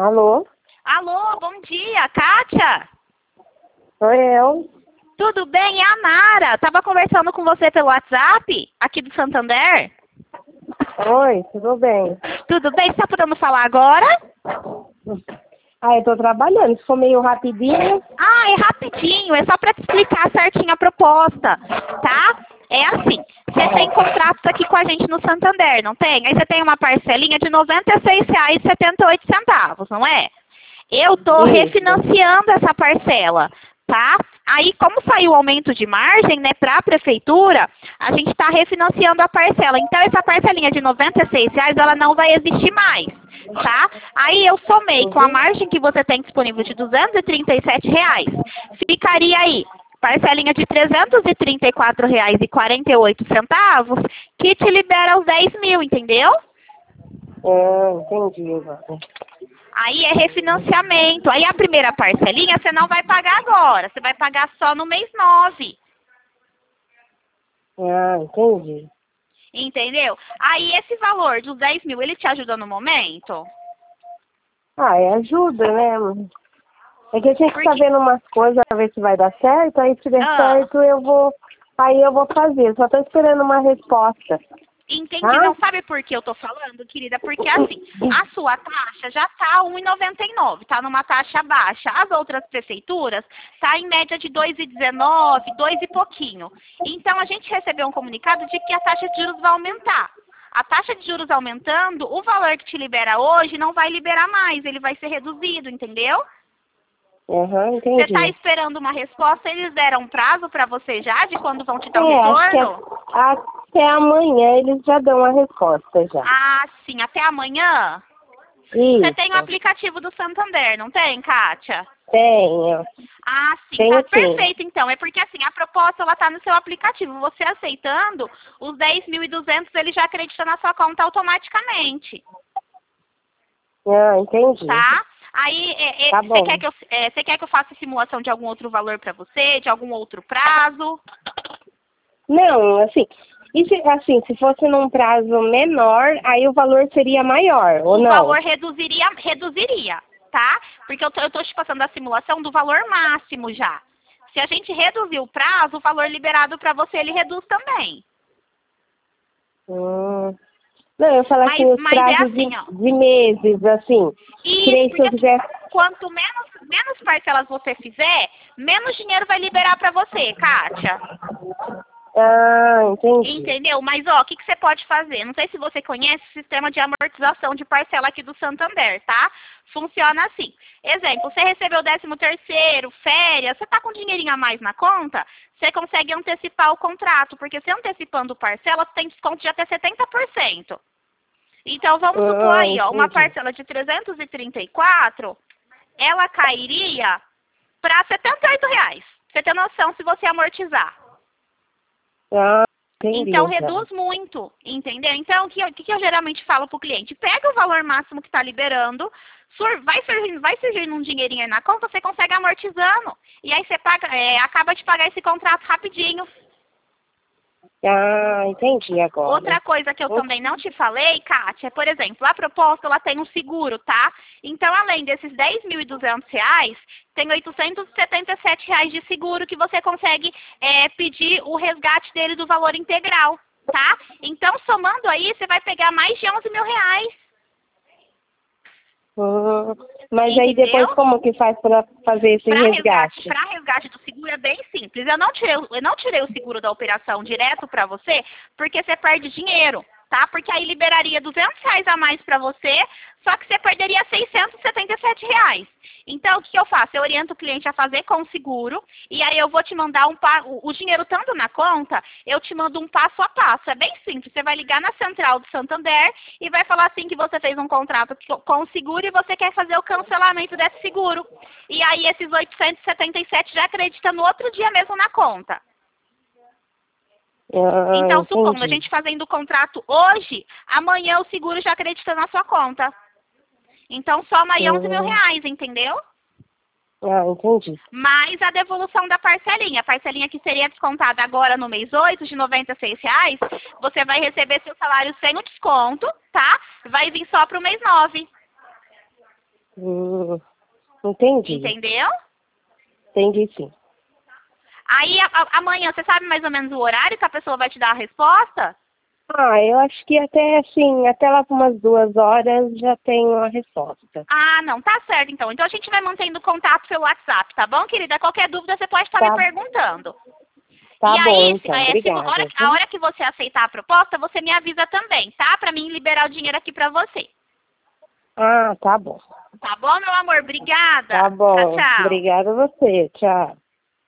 Alô? Alô, bom dia, Kátia? Sou eu. Tudo bem? É a Nara. Tava conversando com você pelo WhatsApp, aqui do Santander. Oi, tudo bem? Tudo bem? Você tá podendo falar agora? Eu tô trabalhando. Se for meio rapidinho. Ah, é rapidinho. É só para te explicar certinho a proposta, tá? É assim, você tem contratos aqui com a gente no Santander, não tem? Aí você tem uma parcelinha de R$ 96,78, não é? Eu tô Isso. refinanciando essa parcela, tá? Aí, como saiu o aumento de margem, né, para a prefeitura, a gente está refinanciando a parcela. Então, essa parcelinha de R$ 96, ela não vai existir mais, tá? Aí, eu somei com a margem que você tem disponível de R$ 237, ficaria aí parcelinha de R$ 334,48, que te libera os 10 mil, entendeu? Entendi agora. Aí é refinanciamento. Aí a primeira parcelinha você não vai pagar agora. Você vai pagar só no mês 9. Entendi. Entendeu? Aí esse valor dos 10 mil, ele te ajuda no momento? Ajuda, né? É que a gente tá vendo umas coisas pra ver se vai dar certo. Aí se der certo, eu vou fazer. Só tô esperando uma resposta. Entendi. Não sabe por que eu tô falando, querida? Porque assim, a sua taxa já tá 1,99, tá numa taxa baixa. As outras prefeituras tá em média de 2,19, 2 e pouquinho. Então a gente recebeu um comunicado de que a taxa de juros vai aumentar. A taxa de juros aumentando, o valor que te libera hoje não vai liberar mais, ele vai ser reduzido, entendeu? Entendi. Você tá esperando uma resposta? Eles deram prazo pra você já de quando vão te dar o retorno? Acho que até amanhã eles já dão a resposta já. Ah, sim. Até amanhã? Isso. Você tem o aplicativo do Santander, não tem, Kátia? Tenho. Ah, sim. Tenho, Tá perfeito, então. É porque, assim, a proposta, ela tá no seu aplicativo. Você aceitando, os 10.200, ele já acredita na sua conta automaticamente. Entendi. Tá? Aí, Tá você bom. quer que eu faça simulação de algum outro valor pra você, de algum outro prazo? Não, assim, se fosse num prazo menor, aí o valor seria maior, ou não? O valor reduziria, tá? Porque eu tô te passando a simulação do valor máximo já. Se a gente reduzir o prazo, o valor liberado para você, ele reduz também. Não, eu falo assim, os prazos assim, de meses, assim. Isso, Se eu quiser... quanto menos parcelas você fizer, menos dinheiro vai liberar para você, Kátia. Entendi. Entendeu? Mas, ó, o que você pode fazer? Não sei se você conhece o sistema de amortização de parcela aqui do Santander, tá? Funciona assim. Exemplo, você recebeu o 13º, férias, você tá com dinheirinho a mais na conta, você consegue antecipar o contrato, porque você antecipando parcela, você tem desconto de até 70%. Então, vamos supor aí, ó, uma parcela de 334, ela cairia para R$ 78. Pra você ter noção se você amortizar. Entendi. Então, reduz muito, entendeu? Então, o que eu geralmente falo pro cliente? Pega o valor máximo que está liberando, vai surgindo um dinheirinho aí na conta, você consegue amortizando. E aí você acaba de pagar esse contrato rapidinho. Entendi agora. Outra coisa que eu também não te falei, Kátia, é, por exemplo, a proposta ela tem um seguro, tá? Então, além desses R$ 10.200, tem R$ 877 de seguro que você consegue pedir o resgate dele do valor integral, tá? Então, somando aí, você vai pegar mais de R$ 11 mil. Mas aí depois como que faz para fazer esse resgate? Para resgate do seguro é bem simples. Eu não tirei o seguro da operação direto para você, porque você perde dinheiro, tá? Porque aí liberaria R$ 200 a mais para você, só que você perderia R$ 677. Então, o que eu faço? Eu oriento o cliente a fazer com o seguro, e aí eu vou te mandar o dinheiro tanto na conta, eu te mando um passo a passo. É bem simples. Você vai ligar na central do Santander e vai falar assim que você fez um contrato com o seguro e você quer fazer o cancelamento desse seguro. E aí esses 877 já acredita no outro dia mesmo na conta. Então, supondo, a gente fazendo o contrato hoje, amanhã o seguro já acredita na sua conta. Então, soma aí R$ 11 mil, entendeu? Entendi. Mais a devolução da parcelinha. A parcelinha que seria descontada agora no mês 8, de R$ 96, você vai receber seu salário sem o desconto, tá? Vai vir só para o mês 9. Entendi. Entendeu? Entendi, sim. Aí amanhã, você sabe mais ou menos o horário que a pessoa vai te dar a resposta? Eu acho que até, assim, até lá por umas 2 horas já tenho a resposta. Ah, não, tá certo então. Então a gente vai mantendo contato pelo WhatsApp, tá bom, querida? Qualquer dúvida você pode estar me Tá, perguntando. tá E bom, aí, então. Obrigada. a hora que você aceitar a proposta, você me avisa também, tá? Pra mim liberar o dinheiro aqui pra você. Tá bom. Tá bom, meu amor? Obrigada. Tá Tchau, bom. tchau. Obrigada a você. Tchau.